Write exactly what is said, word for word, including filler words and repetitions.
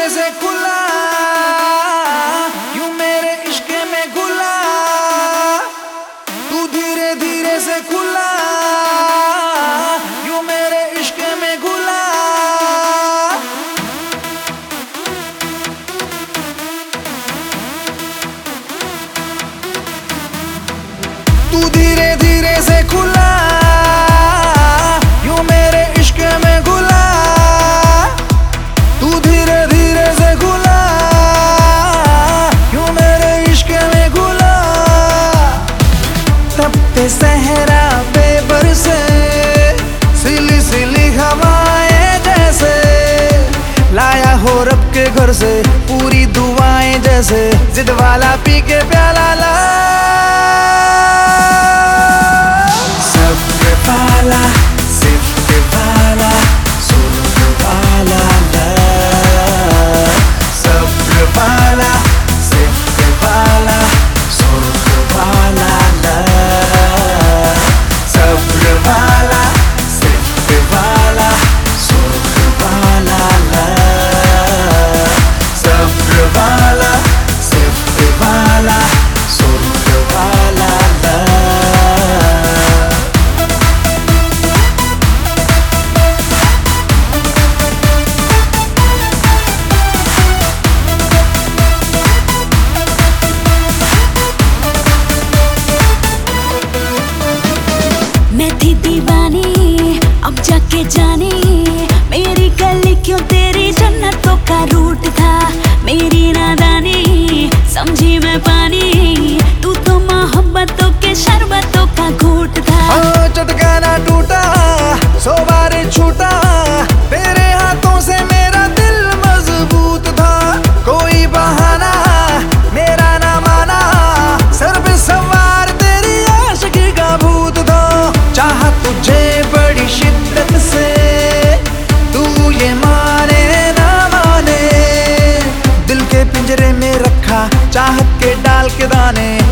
धीरे से खुला, यूं मेरे इश्क में घुला। तू धीरे धीरे से खुला, यूं मेरे इश्क में घुला। तू धीरे धीरे से खुला, यूं मेरे इश्क में घुला। तू धीरे धीरे से खुला, यूं मेरे इश्क में घुला। तब पे सहरा बेबर से सिली सिली हवाएं जैसे लाया हो रब के घर से पूरी दुआएं जैसे जिद वाला पी के प्याला ला। सब्र वाला सिफ्त वाला सुर्ख वाला ला। सब्र वाला सिफ्त वाला सुर्ख वाला ला। सब्र वाला सिफ्त वाला सुर्ख वाला ला। सब्र वाला सिफ्त वाला सुर्ख वाला ला। मैं थी दीवानी अब जाके जानी, मेरी गली क्यों तेरी जन्नतों का रूट था। मेरी नादानी समझी मैं पानी, तू तो मोहब्बतों के शरबतों का घूट था। ओ चटकाना टूटा सौ बार छूटा, तेरे हाथों से मेरा दिल मजबूत था। कोई बहाना मेरा ना माना, सर पे सवार तेरी आशिकी का भूत था। चाहा तुझे बड़ी शिद्दत से, तू ये माने ना माने, दिल के पिंजरे में रखा चाहत के डाल के दाने।